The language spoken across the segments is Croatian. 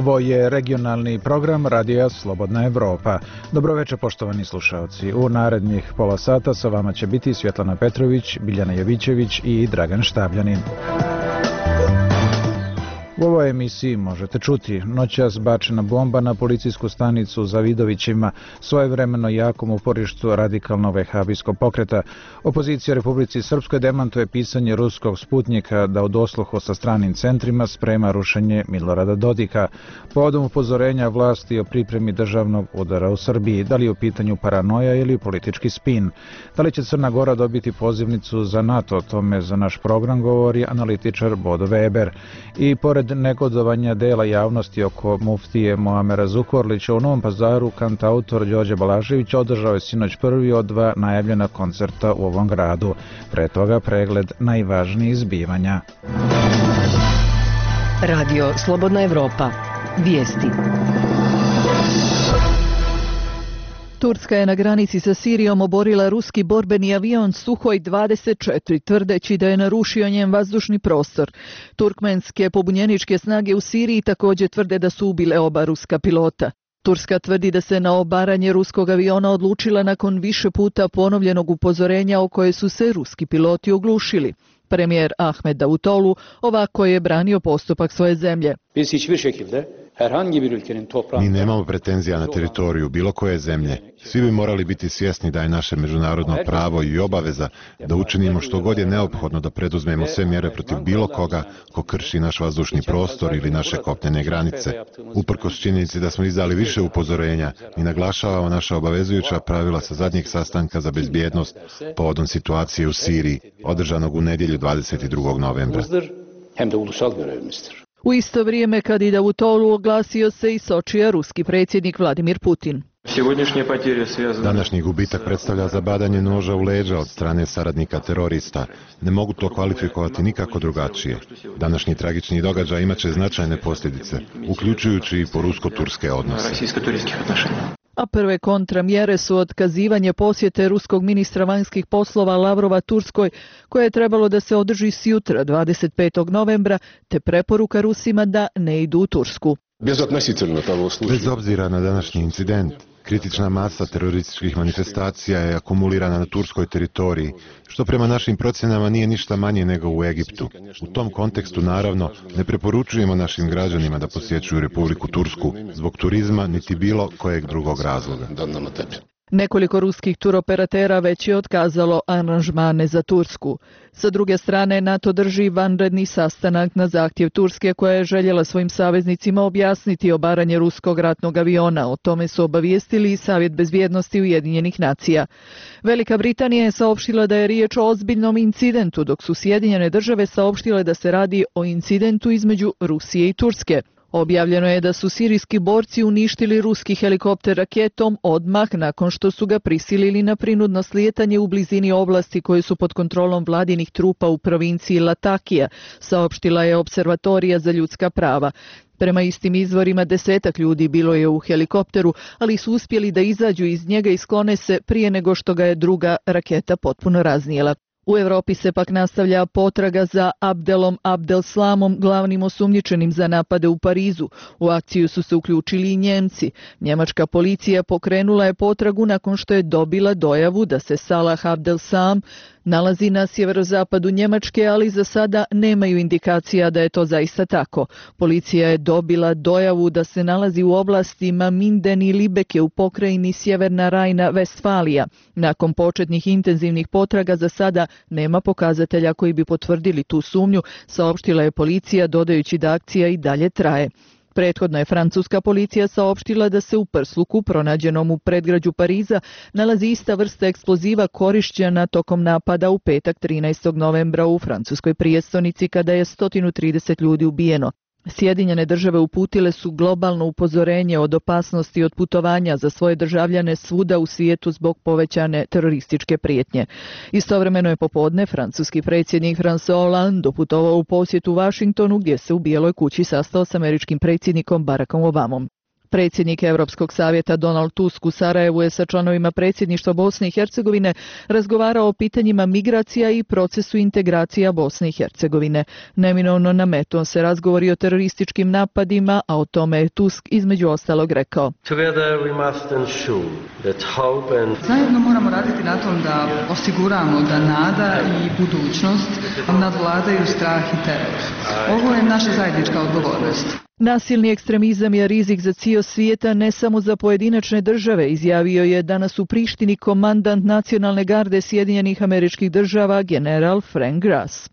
Ovo je regionalni program Radija Slobodna Evropa. Dobroveče poštovani slušaoci. U narednih pola sata sa vama će biti Svjetlana Petrović, Biljana Jovićević i Dragan Štabljanin. U ovoj emisiji možete čuti: noćas bačena bomba na policijsku stanicu za Vidovićima, svojevremeno jakom uporištu radikalnog vehabijskog pokreta. Opozicija Republici Srpskoj demantuje pisanje ruskog Sputnjika da u dosluhu sa stranim centrima sprema rušenje Milorada Dodika. Povodom upozorenja vlasti o pripremi državnog udara u Srbiji, da li je u pitanju paranoja ili politički spin? Da li će Crna Gora dobiti pozivnicu za NATO? O tome za naš program govori analitičar Bodo Weber. I pored negodovanja dela javnosti oko muftije Muamera Zukorlića, u Novom Pazaru kantautor Đorđe Balašević održao je sinoć prvi od dva najavljena koncerta u ovom gradu. Pre toga pregled najvažnijih zbivanja. Radio Slobodna Evropa. Vijesti. Turska je na granici sa Sirijom oborila ruski borbeni avion Suhoj 24, tvrdeći da je narušio njen vazdušni prostor. Turkmenske pobunjeničke snage u Siriji također tvrde da su ubile oba ruska pilota. Turska tvrdi da se na obaranje ruskog aviona odlučila nakon više puta ponovljenog upozorenja o koje su se ruski piloti oglušili. Premijer Ahmed Davutoglu ovako je branio postupak svoje zemlje. Mi nemamo pretenzija na teritoriju bilo koje zemlje. Svi bi morali biti svjesni da je naše međunarodno pravo i obaveza da učinimo što god je neophodno da preduzmemo sve mjere protiv bilo koga ko krši naš vazdušni prostor ili naše kopnene granice. Uprkos činjenici da smo izdali više upozorenja i naglašavamo naša obavezujuća pravila sa zadnjeg sastanka za bezbjednost povodom situacije u Siriji, održanog u nedjelju 22. novembra. U isto vrijeme kad i Davutoglu oglasio se i Sočija ruski predsjednik Vladimir Putin. Današnji gubitak predstavlja zabadanje noža u leđa od strane saradnika terorista. Ne mogu to kvalifikovati nikako drugačije. Današnji tragični događaj imaće značajne posljedice, uključujući i po rusko-turske odnose. A prve kontramjere su otkazivanje posjete ruskog ministra vanjskih poslova Lavrova Turskoj, koje je trebalo da se održi sjutra 25. novembra, te preporuka Rusima da ne idu u Tursku. Bez obzira na današnji incident, kritična masa terorističkih manifestacija je akumulirana na turskoj teritoriji, što prema našim procjenama nije ništa manje nego u Egiptu. U tom kontekstu, naravno, ne preporučujemo našim građanima da posjećuju Republiku Tursku zbog turizma niti bilo kojeg drugog razloga. Nekoliko ruskih turoperatera već je otkazalo aranžmane za Tursku. Sa druge strane, NATO drži vanredni sastanak na zahtjev Turske, koja je željela svojim saveznicima objasniti obaranje ruskog ratnog aviona. O tome su obavijestili i Savjet bezbjednosti Ujedinjenih nacija. Velika Britanija je saopštila da je riječ o ozbiljnom incidentu, dok su Sjedinjene države saopštile da se radi o incidentu između Rusije i Turske. Objavljeno je da su sirijski borci uništili ruski helikopter raketom odmah nakon što su ga prisilili na prinudno slijetanje u blizini oblasti koje su pod kontrolom vladinih trupa u provinciji Latakija, saopštila je Observatorija za ljudska prava. Prema istim izvorima 10 ljudi bilo je u helikopteru, ali su uspjeli da izađu iz njega i sklone se prije nego što ga je druga raketa potpuno raznijela. U Europi se pak nastavlja potraga za Abdelom Abdelslamom, glavnim osumnjičenim za napade u Parizu. U akciju su se uključili i Njemci. Njemačka policija pokrenula je potragu nakon što je dobila dojavu da se Salah Abdelsam nalazi na sjeverozapadu Njemačke, ali za sada nemaju indikacija da je to zaista tako. Policija je dobila dojavu da se nalazi u oblastima Minden i Libeke u pokrajini Sjeverna Rajna-Vestfalija. Nakon početnih intenzivnih potraga za sada nema pokazatelja koji bi potvrdili tu sumnju, saopštila je policija, dodajući da akcija i dalje traje. Prethodno je francuska policija saopštila da se u prsluku pronađenom u predgrađu Pariza nalazi ista vrsta eksploziva korišćena tokom napada u petak 13. novembra u francuskoj prijestolnici kada je 130 ljudi ubijeno. Sjedinjene države uputile su globalno upozorenje od opasnosti od putovanja za svoje državljane svuda u svijetu zbog povećane terorističke prijetnje. Istovremeno je popodne francuski predsjednik François Hollande doputovao u posjetu Washingtonu, gdje se u Bijeloj kući sastao s američkim predsjednikom Barackom Obamom. Predsjednik Europskog savjeta Donald Tusk u Sarajevu je sa članovima predsjedništva Bosne i Hercegovine razgovarao o pitanjima migracija i procesu integracija Bosne i Hercegovine. Neminovno nametnuo se razgovor i o terorističkim napadima, a o tome je Tusk između ostalog rekao. Zajedno moramo raditi na tom da osiguramo da nada i budućnost nadvladaju strah i teror. Ovo je naša zajednička odgovornost. Nasilni ekstremizam je rizik za cijeli svijeta, ne samo za pojedinačne države, izjavio je danas u Prištini komandant Nacionalne garde Sjedinjenih Američkih Država, general Frank Grass.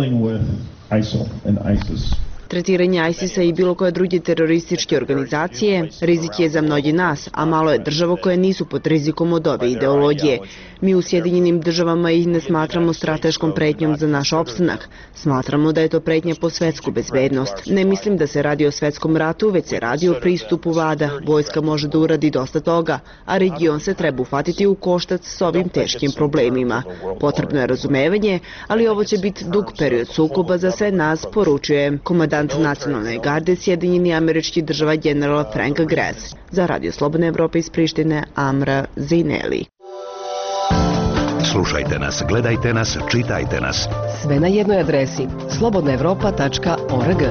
Tretiranje ISIS-a i bilo koje druge terorističke organizacije rizik je za mnogi nas, a malo je država koje nisu pod rizikom od ove ideologije. Mi u Sjedinjenim državama ih ne smatramo strateškom pretnjom za naš opstanak. Smatramo da je to pretnja po svetsku bezbednost. Ne mislim da se radi o svetskom ratu, već se radi o pristupu vlada. Vojska može da uradi dosta toga, a region se treba uhvatiti u koštac s ovim teškim problemima. Potrebno je razumevanje, ali ovo će biti dug period sukoba za sve nas, poručuje komandant Nacionalne garde Sjedinjenih Američkih Država general Frank Grass. Za Radio Slobodne Evrope iz Prištine, Amra Zineli. Slušajte nas, gledajte nas, čitajte nas. Sve na jednoj adresi slobodnaevropa.org.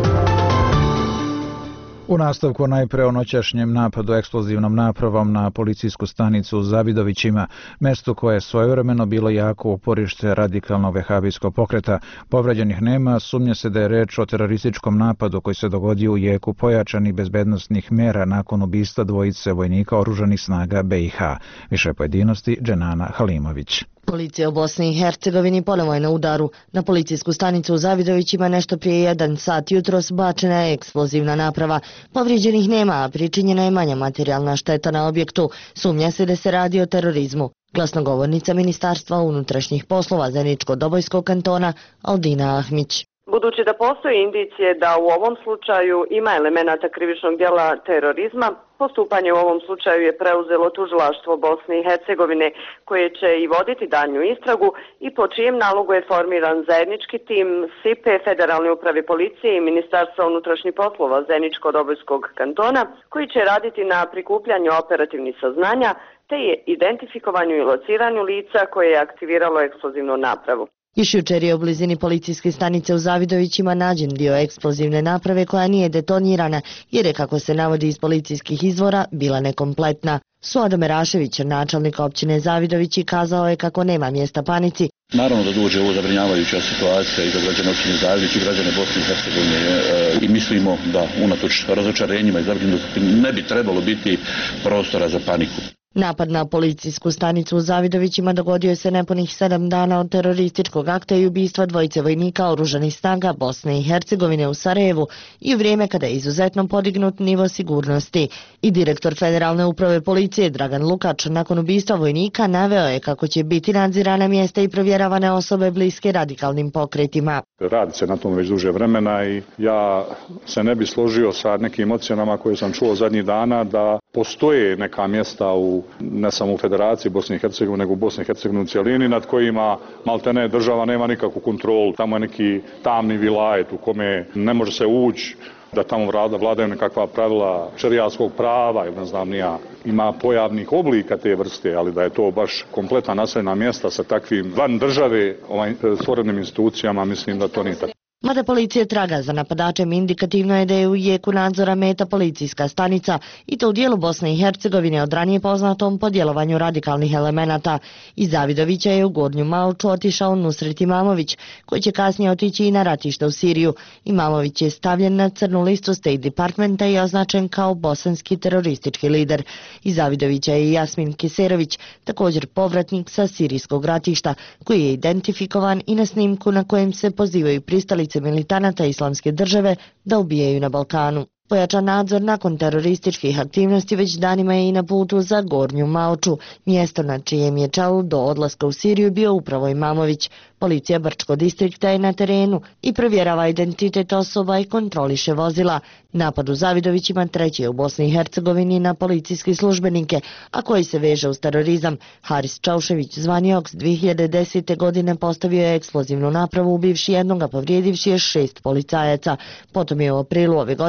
U nastavku najpre o noćašnjem napadu eksplozivnom napravom na policijsku stanicu u Zavidovićima, mesto koje je svojevremeno bilo jako uporište radikalnog vehabijskog pokreta. Povređenih nema, sumnja se da je reč o terorističkom napadu koji se dogodio u jeku pojačanih bezbednostnih mjera nakon ubistva dvojice vojnika oružanih snaga BiH. Više pojedinosti Dženana Halimović. Policija u Bosni i Hercegovini ponovo je na udaru. Na policijsku stanicu u Zavidovićima nešto prije 1 sat jutros bačena je eksplozivna naprava. Povrijeđenih nema, a pričinjena je manja materijalna šteta na objektu. Sumnja se da se radi o terorizmu. Glasnogovornica Ministarstva unutrašnjih poslova Zeničko-Dobojskog kantona Aldina Ahmić. Budući da postoji indicije da u ovom slučaju ima elemenata krivičnog djela terorizma, postupanje u ovom slučaju je preuzelo tužilaštvo Bosne i Hercegovine, koje će i voditi daljnju istragu i po čijem nalogu je formiran zajednički tim SIPE, Federalne uprave policije i Ministarstva unutrašnjih poslova Zeničko-Dobojskog kantona, koji će raditi na prikupljanju operativnih saznanja te je identifikovanju i lociranju lica koje je aktiviralo eksplozivnu napravu. Još jučer je u blizini policijske stanice u Zavidovićima nađen dio eksplozivne naprave koja nije detonirana, jer je, kako se navodi iz policijskih izvora, bila nekompletna. Suado Merašević, načelnik općine Zavidovići, kazao je kako nema mjesta panici. Naravno da dođe ovo zabrinjavajuća situacija i za građane općine Zavidović i građane Bosne i Hercegovine i mislimo da unatoč razočarenjima i zabrinutosti ne bi trebalo biti prostora za paniku. Napad na policijsku stanicu u Zavidovićima dogodio se nepunih 7 dana od terorističkog akta i ubistva dvojice vojnika oružanih snaga Bosne i Hercegovine u Sarajevu i u vrijeme kada je izuzetno podignut nivo sigurnosti. I direktor Federalne uprave policije Dragan Lukač nakon ubistva vojnika naveo je kako će biti nadzirana mjesta i provjeravane osobe bliske radikalnim pokretima. Radi se na tom već duže vremena i ja se ne bi složio sa nekim ocjenama koje sam čuo zadnjih dana da postoje neka mjesta ne samo u Federaciji Bosne i Hercegovine, nego u Bosni i Hercegovini u cijelini nad kojima maltene država nema nikakvu kontrolu. Tamo je neki tamni vilajet u kome ne može se ući, da tamo vladaju nekakva pravila šerijatskog prava ili ne znam nija. Ima pojavnih oblika te vrste, ali da je to baš kompletna naseljena mjesta sa takvim van države stvorenim institucijama, mislim da to nije tako. Mada policija traga za napadačem, indikativno je da je u jeku nadzora meta policijska stanica i to u dijelu Bosne i Hercegovine od ranije poznatom po djelovanju radikalnih elemenata. Iz Zavidovića je u Gornju Malču otišao Nusret Imamović, koji će kasnije otići i na ratište u Siriju. Imamović je stavljen na crnu listu State Departmenta i označen kao bosanski teroristički lider. Iz Zavidovića je Jasmin Kiserović, također povratnik sa sirijskog ratišta, koji je identifikovan i na snimku na kojem se pozivaju pristalice militanata Islamske države da ubijaju na Balkanu. Pojačan nadzor nakon terorističkih aktivnosti već danima je i na putu za Gornju Malču, mjesto na čijem je čelu do odlaska u Siriju bio upravo Imamović. Policija Brčkog distrikta je na terenu i provjerava identitet osoba i kontroliše vozila. Napad u Zavidovićima treći je u Bosni i Hercegovini na policijske službenike, a koji se veže uz terorizam. Haris Čaušević, zvani Oks, 2010. godine postavio je eksplozivnu napravu ubivši jednog, a povrijedivši je 6 policajaca. Potom je u aprilu ove godine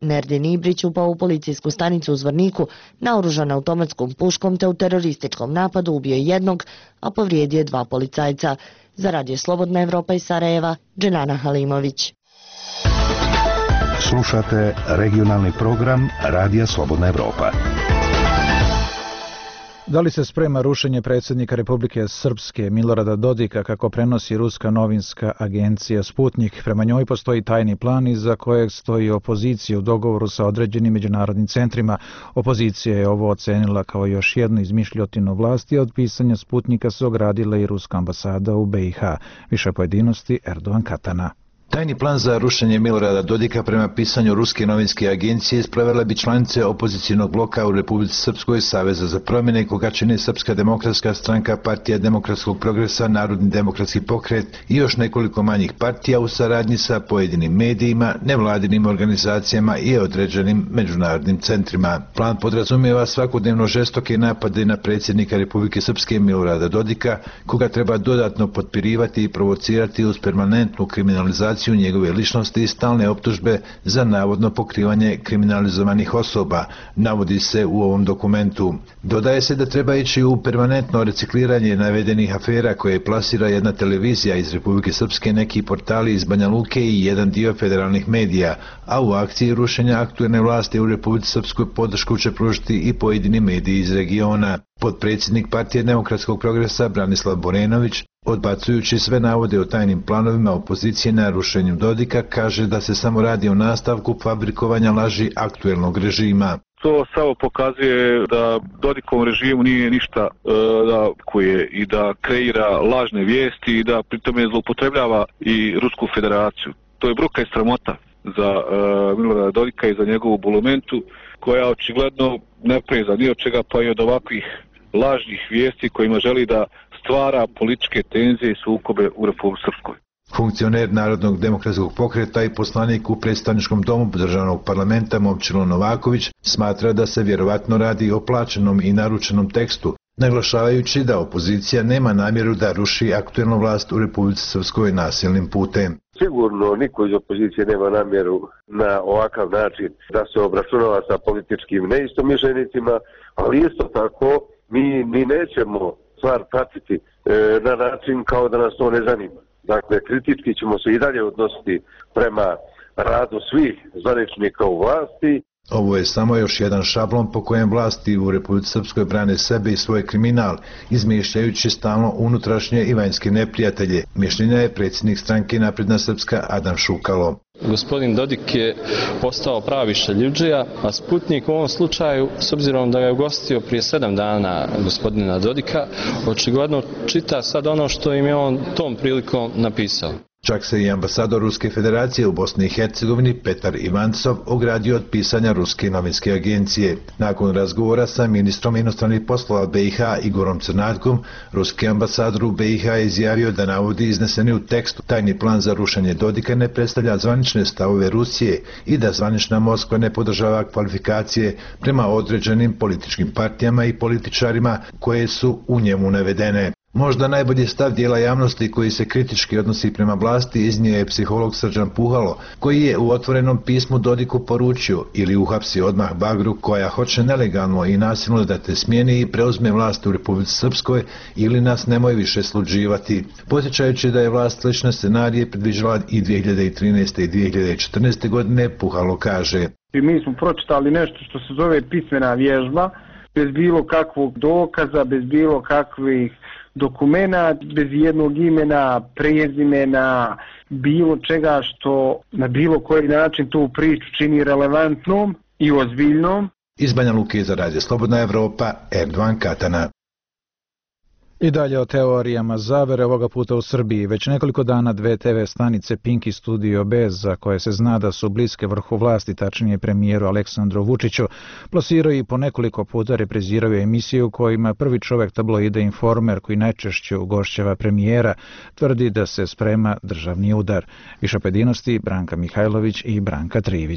Nerdin Ibrić upao u policijsku stanicu u Zvorniku naoružan automatskom puškom te u terorističkom napadu ubio jednog, a povrijedio 2 policajca. Za Radio Slobodna Evropa iz Sarajeva, Dženana Halimović. Slušate regionalni program Radija Slobodna Evropa. Da li se sprema rušenje predsjednika Republike Srpske Milorada Dodika, kako prenosi ruska novinska agencija Sputnik? Prema njoj postoji tajni plan iza kojeg stoji opozicija u dogovoru sa određenim međunarodnim centrima. Opozicija je ovo ocenila kao još jednu izmišljotinu vlasti, a od pisanja Sputnika se ogradila i ruska ambasada u BiH. Više pojedinosti Erdogan Katana. Tajni plan za rušenje Milorada Dodika prema pisanju ruske novinske agencije sprovele bi članice opozicijnog bloka u Republici Srpskoj, Saveza za promjene, koga čine Srpska demokratska stranka, Partija demokratskog progresa, Narodni demokratski pokret i još nekoliko manjih partija u saradnji sa pojedinim medijima, nevladinim organizacijama i određenim međunarodnim centrima. Plan podrazumijeva svakodnevno žestoke napade na predsjednika Republike Srpske Milorada Dodika, koga treba dodatno potpirivati i provocirati uz permanentnu kriminalizaciju njegove ličnosti i stalne optužbe za navodno pokrivanje kriminalizovanih osoba, navodi se u ovom dokumentu. Dodaje se da treba ići u permanentno recikliranje navedenih afera koje plasira jedna televizija iz Republike Srpske, neki portali iz Banja Luke i jedan dio federalnih medija, a u akciji rušenja aktuelne vlasti u Republici Srpskoj podršku će pružiti i pojedini mediji iz regiona. Potpredsjednik Partije demokratskog progresa Branislav Borenović, odbacujući sve navode o tajnim planovima opozicije na rušenju Dodika, kaže da se samo radi o nastavku fabrikovanja laži aktuelnog režima. To samo pokazuje da Dodikovom režimu nije ništa koje i da kreira lažne vijesti i da pritome zloupotrebljava i Rusku federaciju. To je bruka i sramota za Milorada Dodika i za njegovu bulumentu, koja očigledno ne preza ni od čega, pa i od ovakvih lažnih vijesti kojima želi da stvara političke tenzije i sukobe u Republici Srpskoj. Funkcioner Narodnog demokratskog pokreta i poslanik u predstavničkom domu državnog parlamenta Momčilo Novaković smatra da se vjerovatno radi o plaćenom i naručenom tekstu, naglašavajući da opozicija nema namjeru da ruši aktuelnu vlast u Republici Srpskoj nasilnim putem. Sigurno niko iz opozicije nema namjeru na ovakav način da se obračunava sa političkim neistomišljenicima, ali isto tako mi nećemo stvar pratiti na način kao da nas to ne zanima. Dakle, kritički ćemo se i dalje odnositi prema radu svih zvaničnika u vlasti. Ovo je samo još jedan šablon po kojem vlasti u Republici Srpskoj brane sebe i svoj kriminal, izmišljajući stalno unutrašnje i vanjske neprijatelje. Mišljenja je predsjednik stranke Napredna Srpska Adam Šukalo. Gospodin Dodik je postao pravi šaljivdžija, a Sputnik u ovom slučaju, s obzirom da ga je ugostio prije 7 dana gospodina Dodika, očigledno čita sad ono što im je on tom prilikom napisao. Čak se i ambasador Ruske federacije u Bosni i Hercegovini Petar Ivancov ogradio od pisanja Ruske novinske agencije. Nakon razgovora sa ministrom inostranih poslova BiH Igorom Crnatkom, ruski ambasador u BiH je izjavio da navodi izneseni u tekstu tajni plan za rušenje Dodika ne predstavlja zvanične stavove Rusije i da zvanična Moskva ne podržava kvalifikacije prema određenim političkim partijama i političarima koje su u njemu navedene. Možda najbolji stav dijela javnosti koji se kritički odnosi prema vlasti iznio je psiholog Srđan Puhalo, koji je u otvorenom pismu Dodiku poručio: ili uhapsi odmah bagru koja hoće nelegalno i nasilno da te smijeni i preuzme vlast u Republici Srpskoj, ili nas nemoj više sluđivati. Podsjećajući da je vlast slične scenarije predviđala i 2013. i 2014. godine, Puhalo kaže: mi smo pročitali nešto što se zove pismena vježba, bez bilo kakvog dokaza, bez bilo kakvih dokumenta, bez jednog imena, prezimena, bilo čega što na bilo koji način tu priču čini relevantnom i ozbiljnom. Iz Banja Luke za Radio Slobodna Evropa, Erdogan Katana. I dalje o teorijama zavere, ovoga puta u Srbiji. Već nekoliko dana 2 TV stanice Pink i Studio B, za koje se zna da su bliske vrhu vlasti, tačnije premijeru Aleksandru Vučiću, plasiraju i po nekoliko puta repriziraju emisiju u kojima prvi čovjek tabloida Informer, koji najčešće ugošćava premijera, tvrdi da se sprema državni udar. Više pojedinosti Branka Mihajlović i Branka Trivić.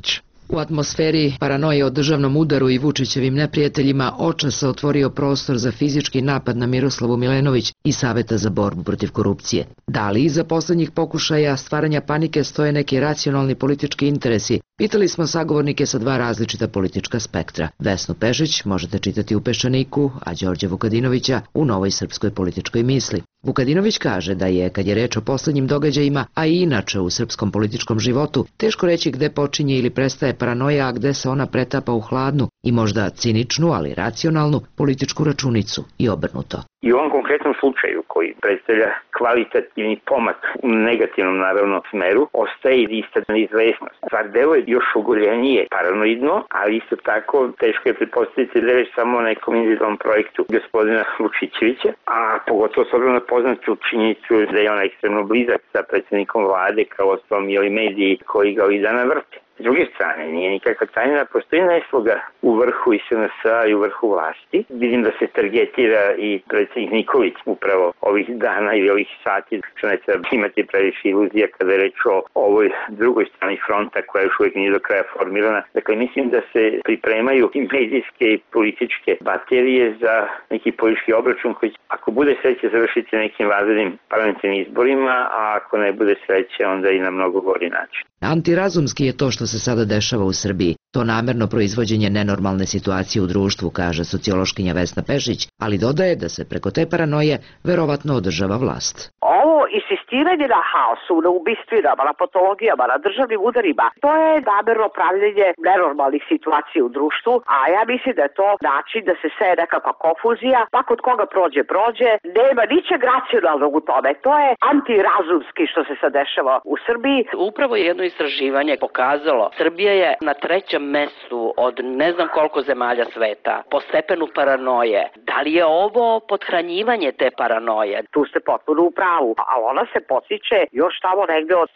U atmosferi paranoje o državnom udaru i Vučićevim neprijateljima očas se otvorio prostor za fizički napad na Miroslavu Milenović i Saveta za borbu protiv korupcije. Da li iza poslednjih pokušaja stvaranja panike stoje neki racionalni politički interesi? Pitali smo sagovornike sa dva različita politička spektra. Vesnu Pešić možete čitati u Peščaniku, a Đorđe Vukadinovića u Novoj srpskoj političkoj misli. Vukadinović kaže da je, kad je reč o poslednjim događajima, a i inače u srpskom političkom životu, teško reći gde počinje ili prestaje paranoja, a gde se ona pretapa u hladnu i možda ciničnu, ali racionalnu političku računicu i obrnuto. I u ovom konkretnom slučaju, koji predstavlja kvalitativni pomak u negativnom, naravno, smeru, ostaje i ista neizvesnost. Stvar deluje još ogoljenije paranoidno, ali isto tako teško je pretpostaviti da je već samo o nekom individualnom projektu gospodina Vučićevića, a pogotovo s obzirom na poznatu činjenicu da je on ekstremno blizak sa predsjednikom vlade, kao ostalom i ovi mediji koji ga ovih dana vrte. S druge strane, nije nikakva tajna, postoji nesloga u vrhu i SNS-a i u vrhu vlasti. Vidim da se targetira i predsjednik Nikolić upravo ovih dana ili ovih sati, što ne treba imati previše iluzija kada je reč o ovoj drugoj strani fronta koja još uvijek nije do kraja formirana. Dakle, mislim da se pripremaju i medijske i političke baterije za neki politički obračun koji, ako bude sreće, završiti nekim vanrednim parlamentarnim izborima, a ako ne bude sreće, onda i na mnogo gori način. Antirazumski je to što se sada dešava u Srbiji. To namerno proizvođenje nenormalne situacije u društvu, kaže sociološkinja Vesna Pešić, ali dodaje da se preko te paranoje verovatno održava vlast. Ovo insistiranje na haosu, na ubistvima, na patologijama, na državnim udarima, to je namerno pravljenje nenormalnih situacija u društvu, a ja mislim da je to način da se seje nekakva konfuzija, pa kod koga prođe, nema ničeg racionalnog u tome. To je antirazumski što se sad dešava u Srbiji. Upravo je jedno istraživanje pokazalo, Srbija je na 3. mestu od ne znam koliko zemalja sveta po stepenu paranoje. Da li je ovo podhranjivanje te paranoje? Tu ste potpuno u pravu, a ona se podsjeće još tamo negde od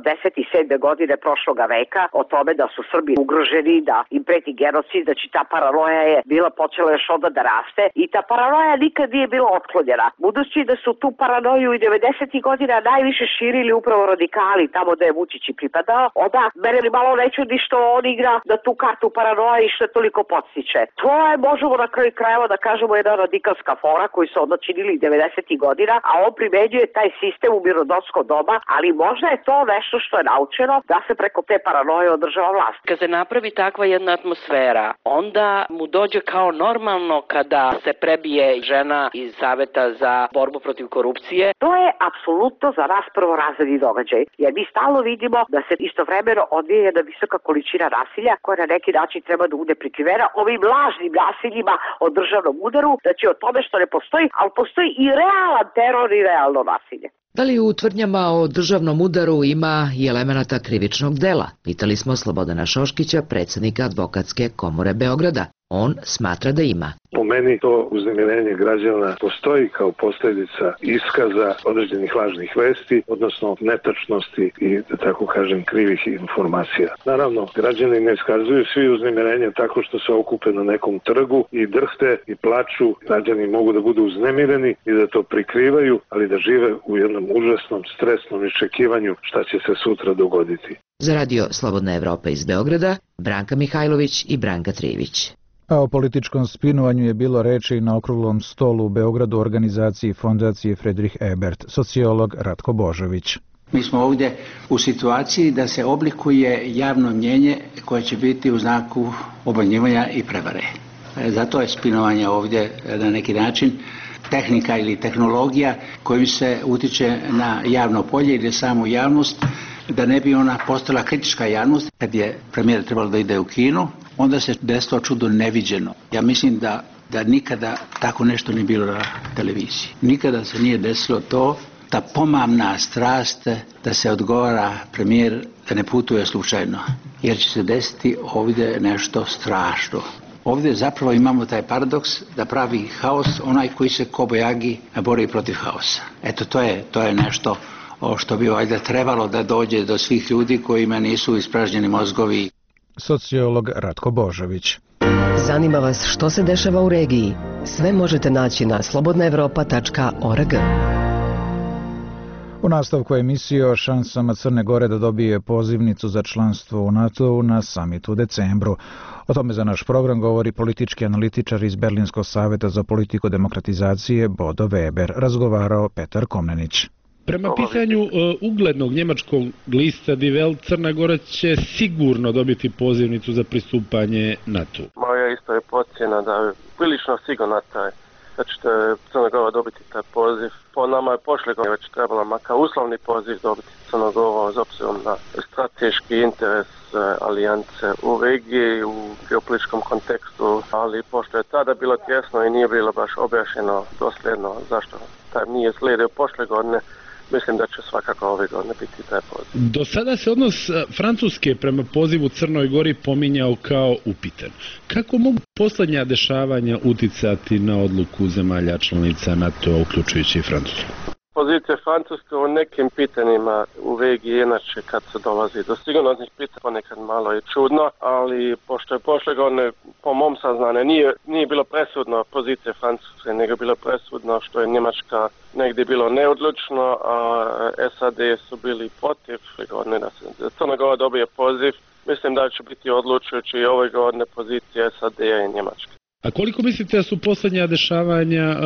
87. godine prošloga veka o tome da su Srbi ugroženi, da im preti genocid, da će ta paranoja je bila počela još onda da raste i ta paranoja nikad nije bila otklonjena. Budući da su tu paranoju i 90. godina najviše širili upravo radikali tamo da je Vučić i pripadao, onda mene li malo ne čudi što on igra da tu kartu paranoje i što je toliko podsjeće. To je, možemo na kraju krajeva da kažemo, jedna radikalska fora koju su onda činili 90. godina, a on primenjuje taj sistem u mirnodopsko doba, ali možda je to nešto što je naučeno da se preko te paranoje održava vlast. Kad se napravi takva jedna atmosfera, onda mu dođe kao normalno kada se prebije žena iz Saveta za borbu protiv korupcije. To je apsolutno za nas prvorazredni događaj, jer mi stalno vidimo da se istovremeno odvija jedna visoka količina nasilja koja na neki način treba da bude prikrivena ovim lažnim nasiljima o državnom udaru, znači o tome što ne postoji, ali postoji i realan teror i realno nasilje. Da li u tvrdnjama o državnom udaru ima i elemenata krivičnog dela? Pitali smo Slobodana Šoškića, predsjednika Advokatske komore Beograda. On smatra da ima. Po meni to uznemirenje građana postoji kao posljedica iskaza određenih lažnih vesti, odnosno netačnosti i, da tako kažem, krivih informacija. Naravno, građani ne iskazuju svi uznemirenje tako što se okupe na nekom trgu i drhte i plaču. Građani mogu da budu uznemireni i da to prikrivaju, ali da žive u jednom užasnom, stresnom iščekivanju šta će se sutra dogoditi. Za radio Slobodna Evropa iz Beograda, Branka Mihajlović i Branka Trivić. A o političkom spinovanju je bilo reči na okruglom stolu u Beogradu u organizaciji Fondacije Friedrich Ebert, sociolog Ratko Božović. Mi smo ovdje u situaciji da se oblikuje javno mnjenje koje će biti u znaku obmanjivanja i prevare. Zato je spinovanje ovdje na neki način tehnika ili tehnologija kojim se utiče na javno polje ili samu javnost, da ne bi ona postala kritička javnost. Kad je premijer trebalo da ide u kino, onda se desilo čudo neviđeno. Ja mislim da nikada tako nešto nije bilo na televiziji. Nikada se nije desilo to, ta pomamna strast da se odgovara premijer da ne putuje slučajno. Jer će se desiti ovdje nešto strašno. Ovdje zapravo imamo taj paradoks da pravi haos onaj koji se kobajagi bori protiv haosa. Eto, to je nešto što bi valjda trebalo da dođe do svih ljudi kojima nisu ispražnjeni mozgovi. Sociolog Ratko Božović. Zanima vas što se dešava u regiji? Sve možete naći na slobodnaevropa.org. U nastavku emisije o šansama Crne Gore da dobije pozivnicu za članstvo u NATO na samitu u decembru. O tome za naš program govori politički analitičar iz Berlinskog saveta za politiku demokratizacije Bodo Weber. Razgovarao Petar Komnenić. Prema pisanju uglednog njemačkog lista Die Welt, Crna Gora će sigurno dobiti pozivnicu za pristupanje NATO. Moja isto je procjena da je prilično sigurno da će Crna Gora dobiti taj poziv. Po nama je prošle godine već trebala makar uslovni poziv dobiti Crna Gora s obzirom na strateški interes alijance u regiji, u geopolitičkom kontekstu, ali pošto je tada bilo tjesno i nije bilo baš objašnjeno dosljedno zašto taj nije slijedio prošle godine, mislim da će svakako ove godine biti taj poziv. Do sada se odnos Francuske prema pozivu Crnoj Gori pominjao kao upitan. Kako mogu posljednja dešavanja uticati na odluku zemalja članica NATO-a, uključujući i Francusku? Pozicija Francuske u nekim pitanjima u regiji inače kad se dolazi do sigurnosnih pitanja ponekad malo je čudno, ali pošto je prošle godine po mom saznanju nije bilo presudno pozicije Francuske, nego je bilo presudno što je Njemačka negdje bilo neodlučno, a SAD su bili protiv godine da se Crna Gora dobije poziv. Mislim da će biti odlučujući i ove godine pozicije SAD-a i Njemačke. A koliko mislite da su posljednja dešavanja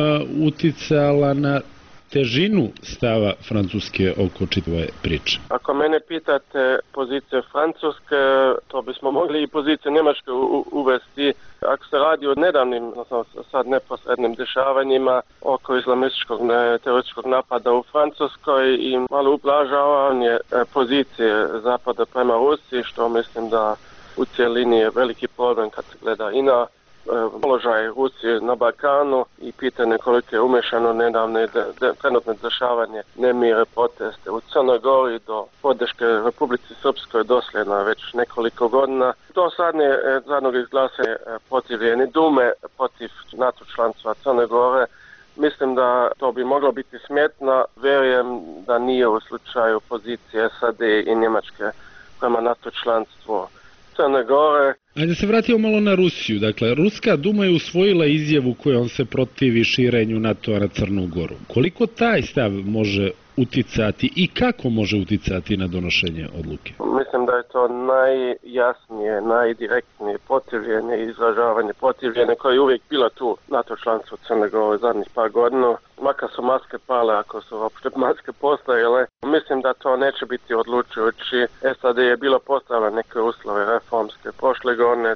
uticala na težinu stava Francuske oko čitave priče? Ako mene pitate pozicije Francuske, to bismo mogli i pozicije Njemačke uvesti. Ako se radi o nedavnim, sad neposrednim dešavanjima oko islamističkog terorističkog napada u Francuskoj i malo ublažavanje pozicije Zapada prema Rusiji, što mislim da u cijelini je veliki problem kad se gleda i na položaj Rusije na Balkanu i pitanje koliko je umešano nedavne trenutne dešavanje, nemire, proteste u Crnoj Gori do podrške Republici Srpskoj dosljedno već nekoliko godina. Do zadnjeg izglasanja protivljenje Dume protiv NATO članstva Crne Gore. Mislim da to bi moglo biti smjetno. Vjerujem da nije u slučaju pozicije SAD i Njemačke prema NATO članstvu Crne Gore. Ajde se vratimo malo na Rusiju. Dakle, Ruska Duma je usvojila izjavu kojom se protivi širenju NATO-a na Crnu Goru. Koliko taj stav može uticati i kako može uticati na donošenje odluke? Mislim da je to najjasnije, najdirektnije protivljenje i izražavanje protivljenja koje je uvijek bilo tu NATO članstvo Crne Gore zadnjih par godina. Makar su maske pale, ako su uopšte maske postojale. Mislim da to neće biti odlučujući. SAD je bilo postavila neke uslove reformske prošle godine,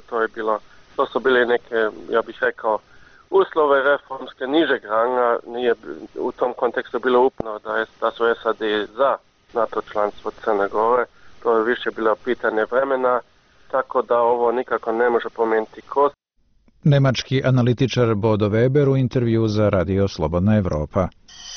to su bili neke, ja bih rekao, uslove reformske nižeg ranga. Nije u tom kontekstu bilo upno da su SAD za NATO članstvo Crne Gore. To je više bilo pitanje vremena, tako da ovo nikako ne može promijeniti kurs. Nemački analitičar Bodo Weber u intervju za Radio Slobodna Evropa.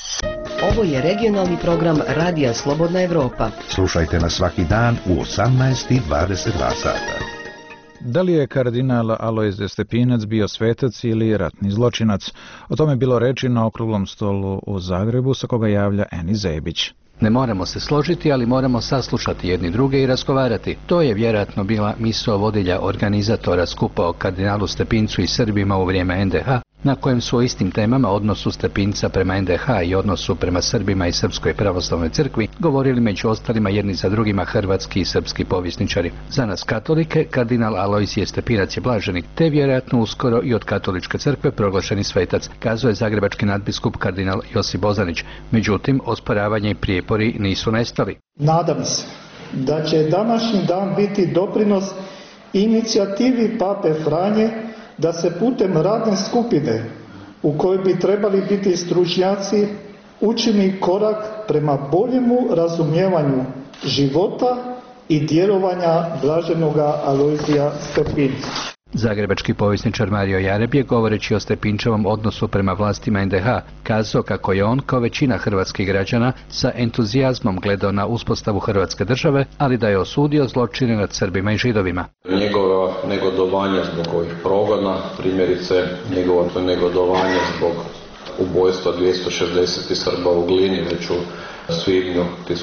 Ovo je regionalni program Radija Slobodna Evropa. Slušajte nas svaki dan u 18:22 sata. Da li je kardinal Alojzije Stepinac bio svetac ili ratni zločinac? O tome je bilo reči na okruglom stolu u Zagrebu, sa koga javlja Eni Zebić. Ne moramo se složiti, ali moramo saslušati jedni druge i razgovarati. To je vjerojatno bila misao vodilja organizatora skupa o kardinalu Stepincu i Srbima u vrijeme NDH, na kojem su o istim temama, odnosu Stepinca prema NDH i odnosu prema Srbima i Srpskoj pravoslavnoj crkvi, govorili među ostalima jedni za drugima hrvatski i srpski povjesničari. Za nas katolike, kardinal Alojzije Stepinac je blaženik, te vjerojatno uskoro i od katoličke crkve proglašeni svetac, kazuje zagrebački nadbiskup kardinal Josip Bozanić. Međutim, osporavanje i prijepori nisu nestali. Nadam se da će današnji dan biti doprinos inicijativi Pape Franje da se putem radne skupine u kojoj bi trebali biti stručnjaci učini korak prema boljemu razumijevanju života i djelovanja blaženoga Alojzija Stepinca. Zagrebački povjesničar Mario Jareb je, govoreći o Stepinčevom odnosu prema vlastima NDH, kazao kako je on, kao većina hrvatskih građana, sa entuzijazmom gledao na uspostavu Hrvatske države, ali da je osudio zločine nad Srbima i Židovima. Njegovo negodovanje zbog ovih progona, primjerice njegovo negodovanje zbog ubojstva 260 Srba u Glini već u svibnju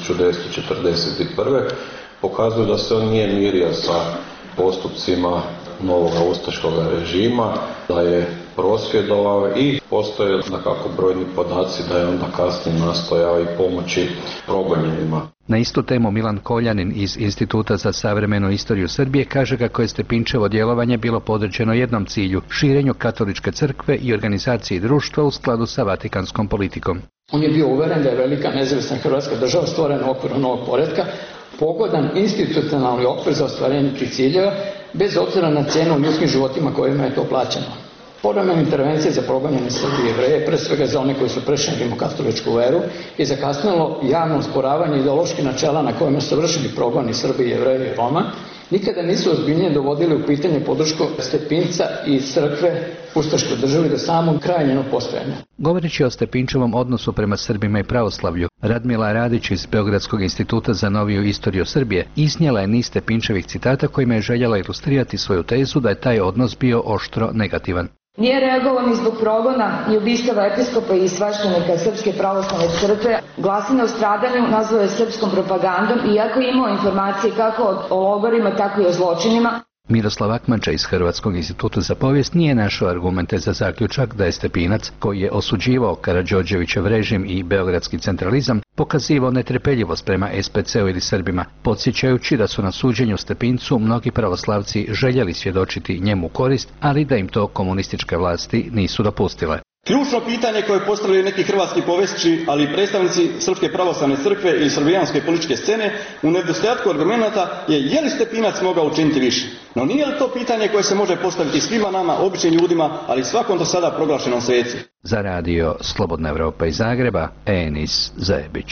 1941. pokazuje da se on nije mirio sa postupcima novog ustaškog režima, da je prosvjedovao i postoje nekako brojni podaci da je onda kasnije nastojao i pomoći progonjenima. Na istu temu Milan Koljanin iz Instituta za savremenu istoriju Srbije kaže kako je Stepinčevo djelovanje bilo podređeno jednom cilju, širenju katoličke crkve i organizaciji društva u skladu sa vatikanskom politikom. On je bio uveren da je velika nezavisna Hrvatska država stvorena u okviru novog poretka, pogodan institucionalni okvir za ostvarenje tih ciljeva, bez obzira na cenu ljudskim životima kojima je to plaćeno. Povremene intervencije za progonjene Srbi i Jevreje, pre svega za one koji su prešli na rimokatoličku veru, i zakasnilo javno osporavanje ideoloških načela na kojima su vršili progoni Srbi, Jevreje i Roma, nikada nisu ozbiljnije dovodili u pitanje podršku Stepinca i crkve ustaškoj državi do samog kraja njenog postojanja. Govoreći o Stepinčevom odnosu prema Srbima i pravoslavlju, Radmila Radić iz Beogradskog instituta za noviju istoriju Srbije iznijela je niz Stepinčevih citata kojima je željela ilustrirati svoju tezu da je taj odnos bio oštro negativan. Nije reagovao ni zbog progona i ubistava episkopa i sveštenika Srpske pravoslavne crkve. Glasine o stradanju nazvao je srpskom propagandom, iako je imao informacije kako o logorima, tako i o zločinima. Miroslav Akmanča iz Hrvatskog instituta za povijest nije našao argumente za zaključak da je Stepinac, koji je osuđivao Karađorđevićev režim i beogradski centralizam, pokazivao netrpeljivost prema SPC-u ili Srbima, podsjećajući da su na suđenju Stepincu mnogi pravoslavci željeli svjedočiti njemu korist, ali da im to komunističke vlasti nisu dopustile. Ključno pitanje koje postavljaju neki hrvatski povjesničari, ali i predstavnici Srpske pravoslavne crkve ili srbijanske političke scene, u nedostatku argumenata je li Stepinac mogao učiniti više. No nije li to pitanje koje se može postaviti svima nama, običnim ljudima, ali svakom do sada proglašenom sveci? Za radio Slobodna Evropa iz Zagreba, Enis Zajebić.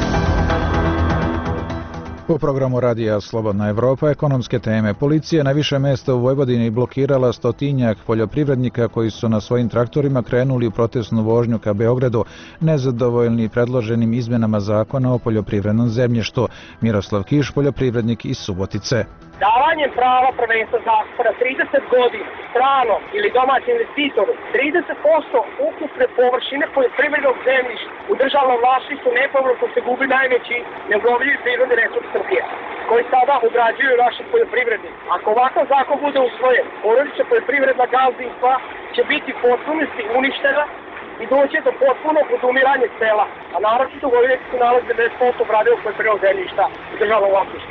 U programu radija Slobodna Evropa ekonomske teme. Policija na više mjesta u Vojvodini blokirala 100-tinjak poljoprivrednika koji su na svojim traktorima krenuli u protestnu vožnju ka Beogradu, nezadovoljni predloženim izmjenama zakona o poljoprivrednom zemljištu. Miroslav Kiš, poljoprivrednik iz Subotice. Davanjem prava prvenstva zakona 30 godina stranom ili domaćem investitoru, 30% ukupne površine poljoprivrednog zemljišta u državnom vlasništvu nepovratno se gubi najveći neobnovljivi prirodni resurs Srbije, koji sada obrađuju naši poljoprivrednici. Ako ovakav zakon bude usvojen, porodična poljoprivredna gazdinstva će biti potpunosti uništena i doće do potpunog odumiranja sela, a naročito u Vojvodini se nalazi 90% obradivog poljoprivrednog zemljišta u državnom vlasništvu.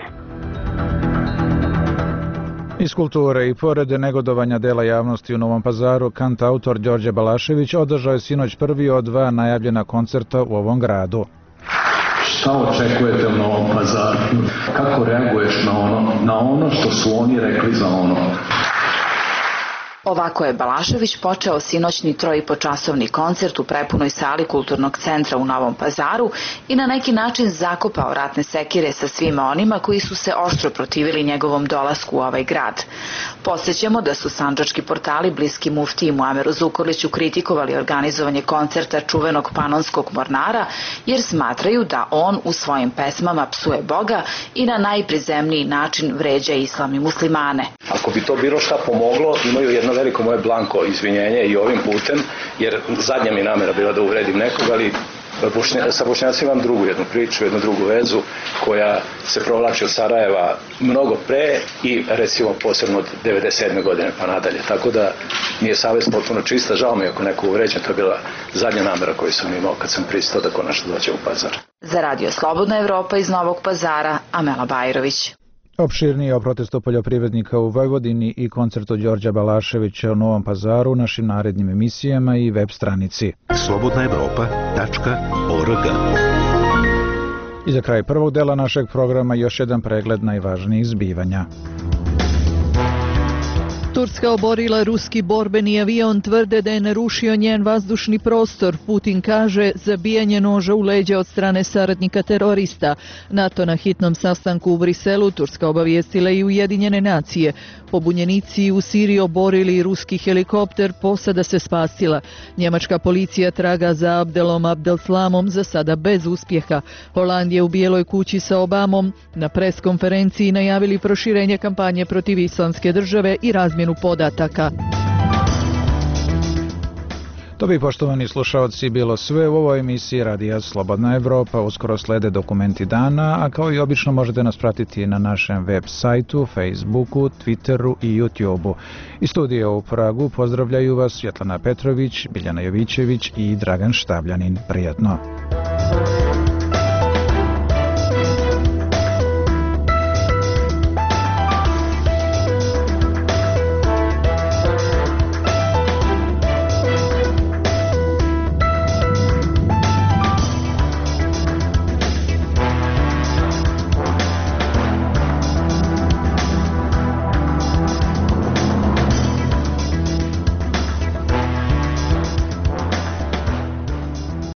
Iz kulture i pored negodovanja dela javnosti u Novom Pazaru, kantautor Đorđe Balašević održao je sinoć prvi od dva najavljena koncerta u ovom gradu. Šta očekujete u Novom Pazaru? Kako reaguješ na ono što su oni rekli za ono? Ovako je Balašević počeo sinoćni 3,5-časovni koncert u prepunoj sali Kulturnog centra u Novom Pazaru i na neki način zakopao ratne sekire sa svima onima koji su se oštro protivili njegovom dolasku u ovaj grad. Podsjećamo da su sandžački portali bliski muftiji Muameru Zukorliću kritikovali organizovanje koncerta čuvenog panonskog mornara jer smatraju da on u svojim pesmama psuje Boga i na najprizemniji način vređa islam i muslimane. Ako bi to bilo šta pomoglo, imaju jedno veliko moje blanko izvinjenje i ovim putem, jer zadnja mi namjera bila da uvredim nekog, ali sa Bošnjacima imam drugu jednu priču, jednu drugu vezu koja se provlači od Sarajeva mnogo pre i recimo posebno od 97. godine pa nadalje. Tako da mi je savjest potpuno čista, žao mi ako neko uvređen, to je bila zadnja namjera koju sam imao kad sam pristao da konačno dođe u Pazar. Za radio Slobodna Evropa iz Novog Pazara, Amela Bajrović. Opširnije o protestu poljoprivrednika u Vojvodini i koncertu Đorđa Balaševića u Novom Pazaru u našim narednim emisijama i web stranici. slobodnaevropa.org. I za kraj prvog dela našeg programa još jedan pregled najvažnijih zbivanja. Turska oborila ruski borbeni avion, tvrde da je narušio njen vazdušni prostor. Putin kaže zabijanje noža u leđa od strane saradnika terorista. NATO na hitnom sastanku u Briselu, Turska obavijestila i Ujedinjene nacije. Pobunjenici u Siriji oborili ruski helikopter, posada se spasila. Njemačka policija traga za Abdelom Abdelslamom, za sada bez uspjeha. Holand je u Bijeloj kući sa Obamom na preskonferenciji najavili proširenje kampanje protiv Islamske države i razmjenu podataka. To bi, poštovani slušaoci, bilo sve u ovoj emisiji Radija Slobodna Evropa. Uskoro slede dokumenti dana, a kao i obično možete nas pratiti na našem web sajtu, Facebooku, Twitteru i YouTubeu. Iz studija u Pragu pozdravljaju vas Svjetlana Petrović, Biljana Jovićević i Dragan Štabljanin. Prijatno!